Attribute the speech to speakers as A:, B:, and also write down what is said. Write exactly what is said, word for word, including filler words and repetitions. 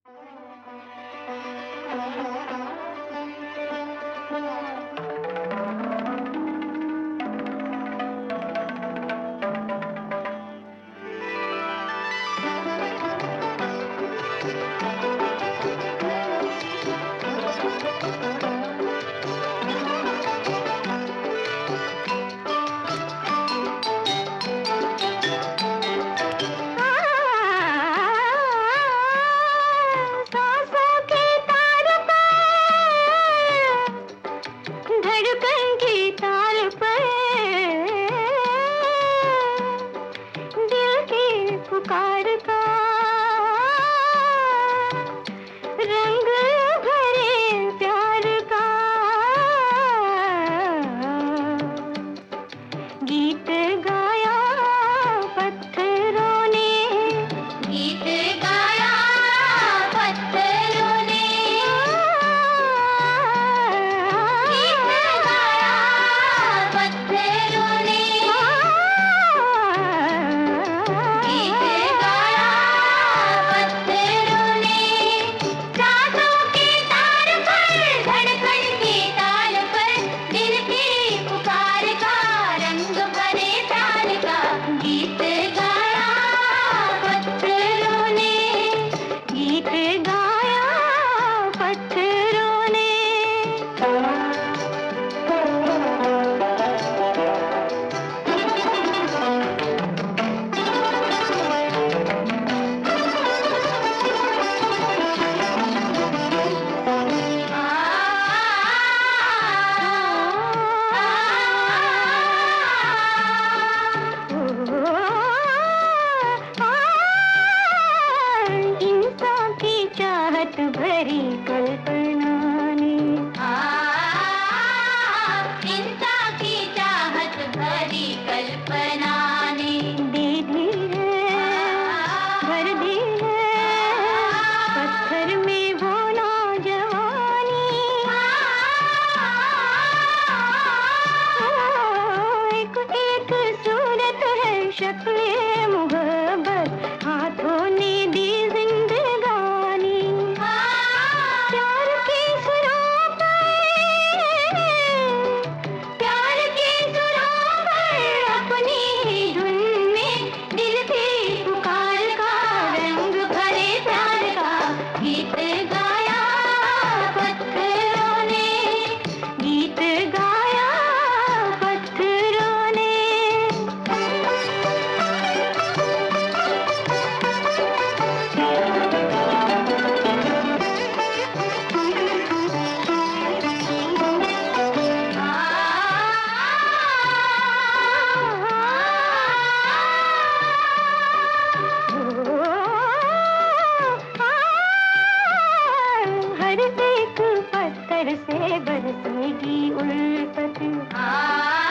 A: पुकार का रंग भरे प्यार का गीत गाया पत्थरों ने, गीत गाया पत्थरों ने, गीत गाया पत्थरों ने, भरी कल्पना ने, चिंता की चाहत भरी कल्पना ने दे दी है, भर दी है पत्थर में वो नौजवानी। एक एक सूरत है शक्ल मोहब्बत, हाथों ने दी जिंदगानी। प्यार की सुरों पर, प्यार की सुरों पर अपनी ही धुन में दिल की पुकार का रंग भरे प्यार का गीत गाया पत्थरों ने, गीत गाया पत्थरों ने। हर एक पत्थर से बरसेगी उल्फत।